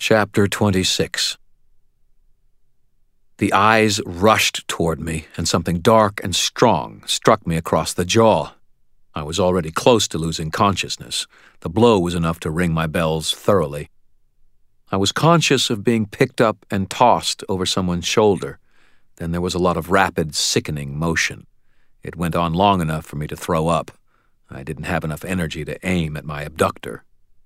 Chapter 26. The eyes rushed toward me, and something dark and strong struck me across the jaw. I was already close to losing consciousness. The blow was enough to ring my bells thoroughly. I was conscious of being picked up and tossed over someone's shoulder. Then there was a lot of rapid, sickening motion. It went on long enough for me to throw up. I didn't have enough energy to aim at my abductor.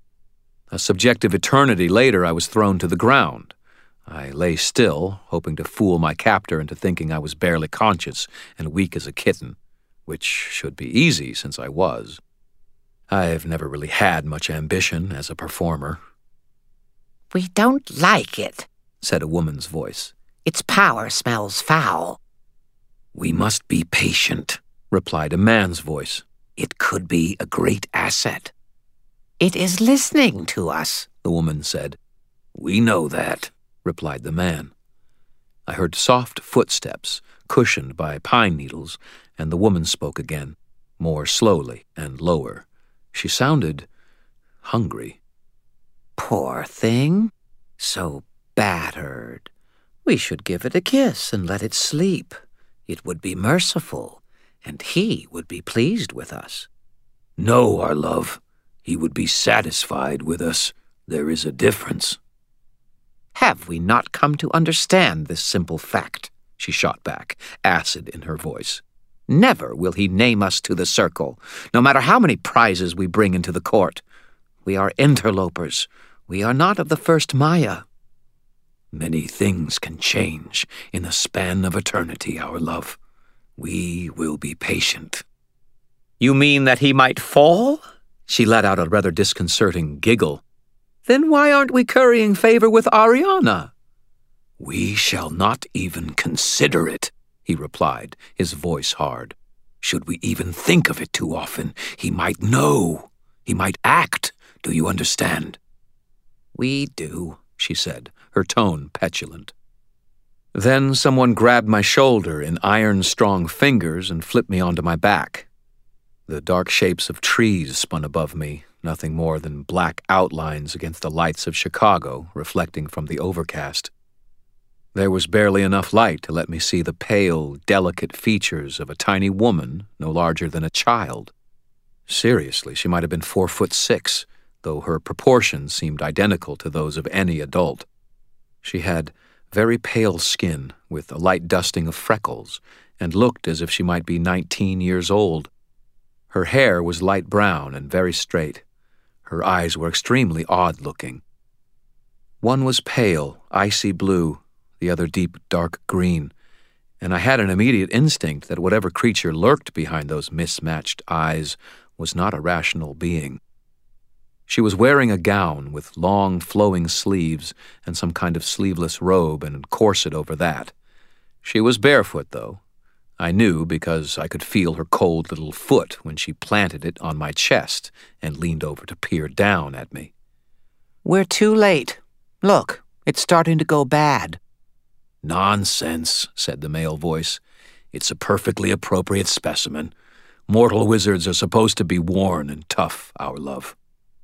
A subjective eternity later, I was thrown to the ground. I lay still, hoping to fool my captor into thinking I was barely conscious and weak as a kitten, which should be easy since I was. I've never really had much ambition as a performer. "We don't like it," said a woman's voice. "Its power smells foul." "We must be patient," replied a man's voice. "It could be a great asset." "It is listening to us," the woman said. "We know that," replied the man. I heard soft footsteps, cushioned by pine needles, and the woman spoke again, more slowly and lower. She sounded hungry. "Poor thing, so battered. We should give it a kiss and let it sleep. It would be merciful, and he would be pleased with us." "No, our love. He would be satisfied with us. There is a difference." "Have we not come to understand this simple fact?" she shot back, acid in her voice. "Never will he name us to the circle, no matter how many prizes we bring into the court. We are interlopers. We are not of the first Maya." "Many things can change in the span of eternity, our love. We will be patient." "You mean that he might fall?" She let out a rather disconcerting giggle. "Then why aren't we currying favor with Ariana?" "We shall not even consider it," he replied, his voice hard. "Should we even think of it too often, he might know. He might act. Do you understand?" "We do," she said, her tone petulant. Then someone grabbed my shoulder in iron-strong fingers and flipped me onto my back. The dark shapes of trees spun above me, nothing more than black outlines against the lights of Chicago reflecting from the overcast. There was barely enough light to let me see the pale, delicate features of a tiny woman no larger than a child. Seriously, she might have been 4'6", though her proportions seemed identical to those of any adult. She had very pale skin with a light dusting of freckles and looked as if she might be 19 years old. Her hair was light brown and very straight. Her eyes were extremely odd-looking. One was pale, icy blue, the other deep, dark green, and I had an immediate instinct that whatever creature lurked behind those mismatched eyes was not a rational being. She was wearing a gown with long, flowing sleeves and some kind of sleeveless robe and corset over that. She was barefoot, though. I knew because I could feel her cold little foot when she planted it on my chest and leaned over to peer down at me. "We're too late. Look, it's starting to go bad." "Nonsense," said the male voice. "It's a perfectly appropriate specimen. Mortal wizards are supposed to be worn and tough, our love."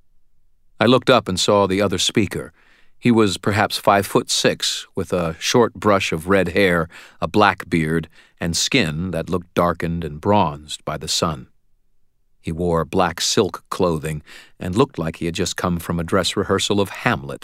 I looked up and saw the other speaker. He was perhaps 5'6", with a short brush of red hair, a black beard, and skin that looked darkened and bronzed by the sun. He wore black silk clothing and looked like he had just come from a dress rehearsal of Hamlet.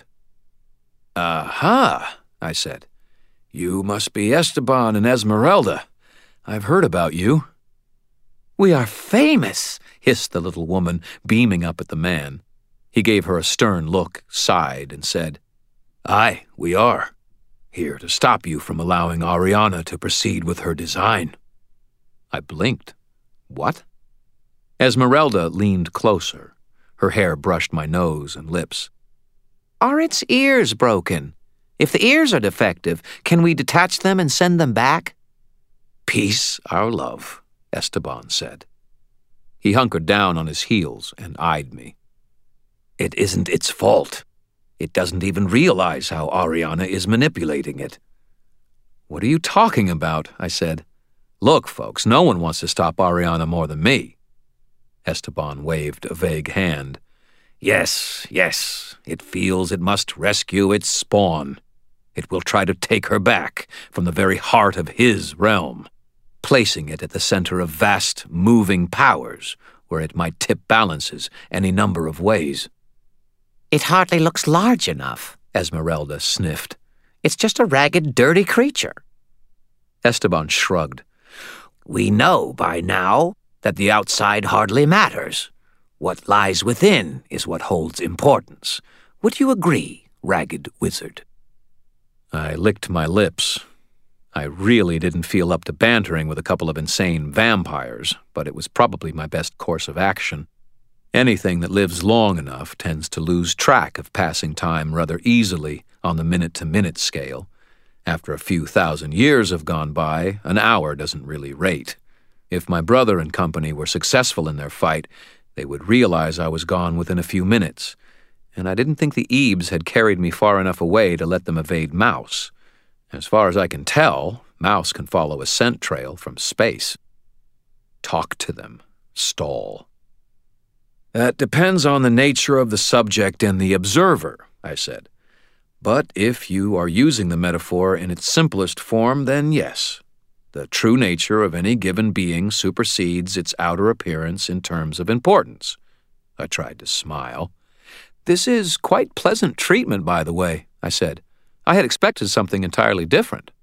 "Aha," I said. "You must be Esteban and Esmeralda. I've heard about you." "We are famous," hissed the little woman, beaming up at the man. He gave her a stern look, sighed, and said, "Aye, we are. Here to stop you from allowing Ariana to proceed with her design." I blinked. What? Esmeralda leaned closer. Her hair brushed my nose and lips. "Are its ears broken? If the ears are defective, can we detach them and send them back?" "Peace, our love," Esteban said. He hunkered down on his heels and eyed me. "It isn't its fault. It doesn't even realize how Ariana is manipulating it." "What are you talking about?" I said. "Look, folks, no one wants to stop Ariana more than me." Esteban waved a vague hand. Yes, yes, it feels it must rescue its spawn. It will try to take her back from the very heart of his realm, placing it at the center of vast, moving powers where it might tip balances any number of ways. It hardly looks large enough, Esmeralda sniffed. It's just a ragged, dirty creature. Esteban shrugged. We know by now that the outside hardly matters. What lies within is what holds importance. Would you agree, ragged wizard? I licked my lips. I really didn't feel up to bantering with a couple of insane vampires, but it was probably my best course of action. Anything that lives long enough tends to lose track of passing time rather easily on the minute-to-minute scale. After a few thousand years have gone by, an hour doesn't really rate. If my brother and company were successful in their fight, they would realize I was gone within a few minutes, and I didn't think the Ebes had carried me far enough away to let them evade Mouse. As far as I can tell, Mouse can follow a scent trail from space. Talk to them. Stall. That depends on the nature of the subject and the observer, I said. But if you are using the metaphor in its simplest form, then yes. The true nature of any given being supersedes its outer appearance in terms of importance. I tried to smile. This is quite pleasant treatment, by the way, I said. I had expected something entirely different.